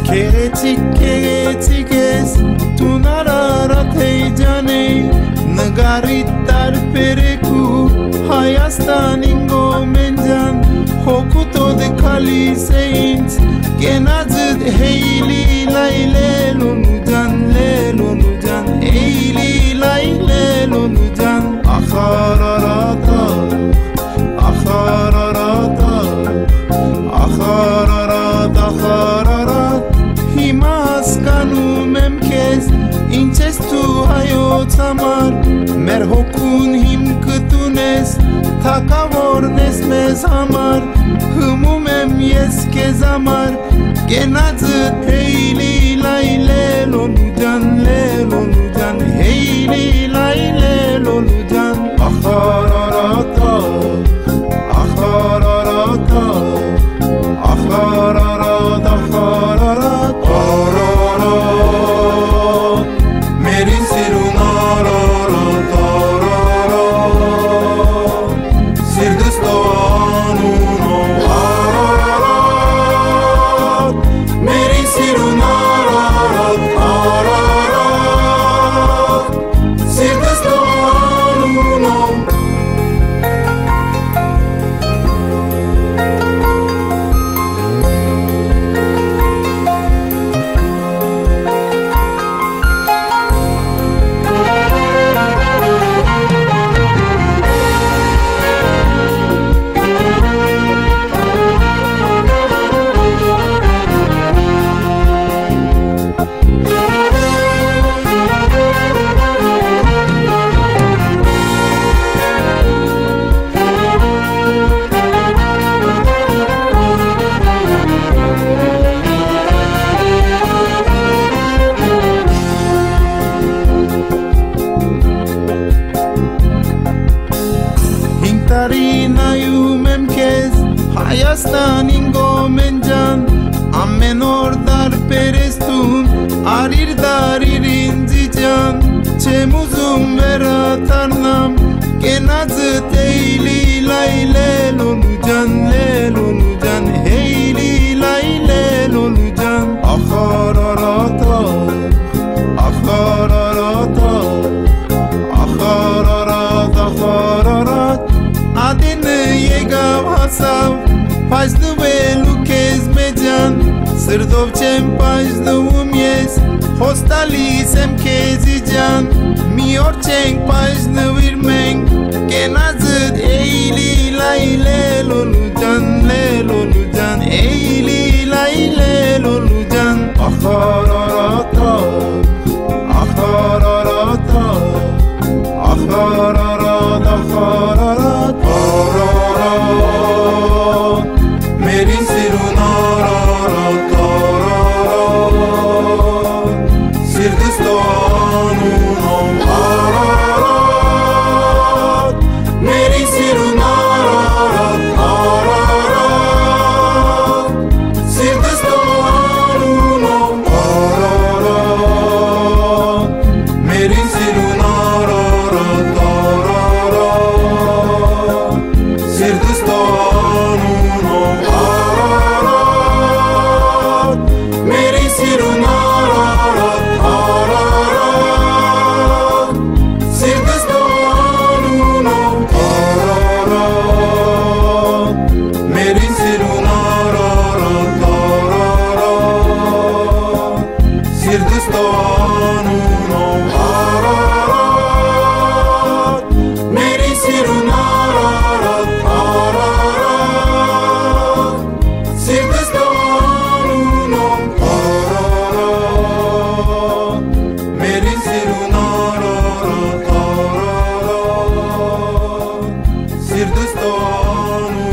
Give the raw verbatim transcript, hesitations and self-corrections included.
Kegechik kegechikes tunararat heyjane Nagaritar pereku hayastan ingo menjan Hokuto de kali saints Genazid heili laile lunujan le lunujan Heili laile lunujan Akhararata Akhararata Akhararat Akhararat Himas kanu memkes Inches tu hayot samar Merhokun him kutunes Takavor nesmes hamar Hımumem yeske zamar Genazıt heyli layle lolucan le lolucan Heyli layle lolucan Akhararata Akhararata Akhararat Akhararat Ararat Merin sirun ararat Ararat Sirdistanuno Ararat Merin sirun ararat Ararat Sirdistanuno Hayastan ingo menjan Amenor dar perestun Arir darir inzican Çemuzum vera tarnam Genazıt eyli layle lolucan le lolucan Heyli layle lolucan Akhararata Akhararata Akhararat Akhararat Adını yegav hasav Pajdu velu kez mejan Sırdovcem pajdu umyes Hostali sem kezican Miorceng pajdu virmeng Genazıt eyli layle lolucan le lolucan Eyli layle lolucan Akhararata Akhararata Akhararat Akhararat Ararat Merin sirun ararat Ararat Sirdistanuno Ararat Merin sirun ararat Ararat Sirdistanuno Ararat Merin sirun ararat Ararat Sirdistanuno Ararat Merin sirun ararat Ararat Sirdistanuno Ararat Merin sirun ararat Ararat Sirdistanuno Ararat Merin sirun ararat Ararat Sirdistanuno Ararat Merin sirun ararat Ararat Sirdistanuno